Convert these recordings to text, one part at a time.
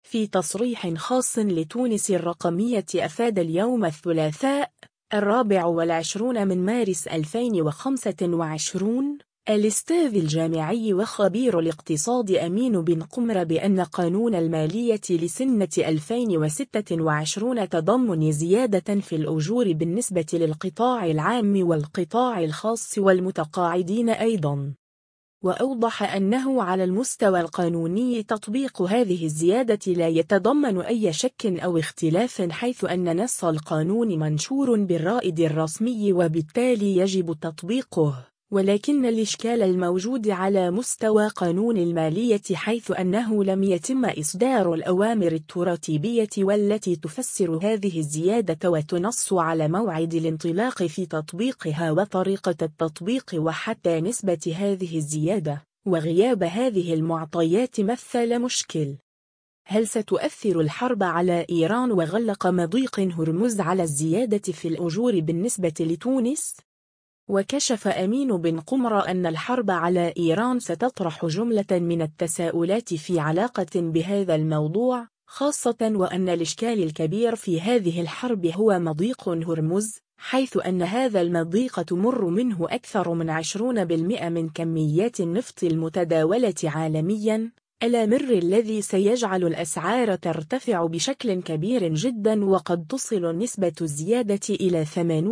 في تصريح خاص لتونس الرقمية أفاد اليوم الثلاثاء 24 من مارس 2025 الأستاذ الجامعي وخبير الاقتصاد أمين بن قمر بأن قانون المالية لسنة 2026 تضمن زيادة في الأجور بالنسبة للقطاع العام والقطاع الخاص والمتقاعدين أيضا. وأوضح أنه على المستوى القانوني تطبيق هذه الزيادة لا يتضمن أي شك أو اختلاف، حيث أن نص القانون منشور بالرائد الرسمي وبالتالي يجب تطبيقه، ولكن الإشكال الموجود على مستوى قانون المالية حيث أنه لم يتم إصدار الأوامر التراتيبية والتي تفسر هذه الزيادة وتنص على موعد الانطلاق في تطبيقها وطريقة التطبيق وحتى نسبة هذه الزيادة، وغياب هذه المعطيات مثل مشكل. هل ستؤثر الحرب على إيران وغلق مضيق هرمز على الزيادة في الأجور بالنسبة لتونس؟ وكشف أمين بن قمر أن الحرب على إيران ستطرح جملة من التساؤلات في علاقة بهذا الموضوع، خاصة وأن الإشكال الكبير في هذه الحرب هو مضيق هرمز، حيث أن هذا المضيق تمر منه أكثر من 20% من كميات النفط المتداولة عالمياً، الأمر الذي سيجعل الأسعار ترتفع بشكل كبير جدا، وقد تصل نسبة الزيادة إلى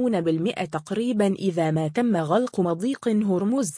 80% تقريبا إذا ما تم غلق مضيق هرمز.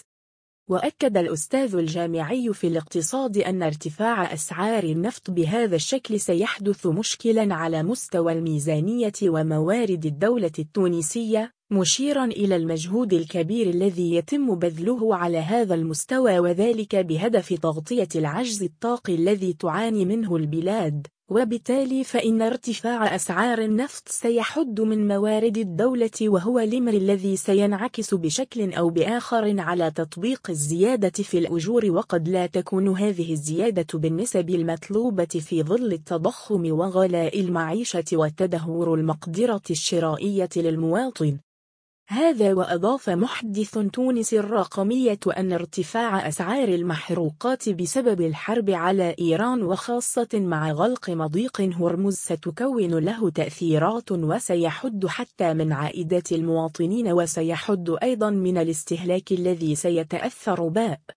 وأكد الأستاذ الجامعي في الاقتصاد أن ارتفاع أسعار النفط بهذا الشكل سيحدث مشكلا على مستوى الميزانية وموارد الدولة التونسية، مشيرا إلى المجهود الكبير الذي يتم بذله على هذا المستوى، وذلك بهدف تغطية العجز الطاقي الذي تعاني منه البلاد، وبالتالي فإن ارتفاع أسعار النفط سيحد من موارد الدولة، وهو الأمر الذي سينعكس بشكل أو بآخر على تطبيق الزيادة في الأجور، وقد لا تكون هذه الزيادة بالنسب المطلوبة في ظل التضخم وغلاء المعيشة وتدهور المقدرة الشرائية للمواطن. هذا وأضاف محدث تونس الرقمية أن ارتفاع أسعار المحروقات بسبب الحرب على إيران وخاصة مع غلق مضيق هرمز ستكون له تأثيرات وسيحد حتى من عائدات المواطنين، وسيحد أيضا من الاستهلاك الذي سيتأثر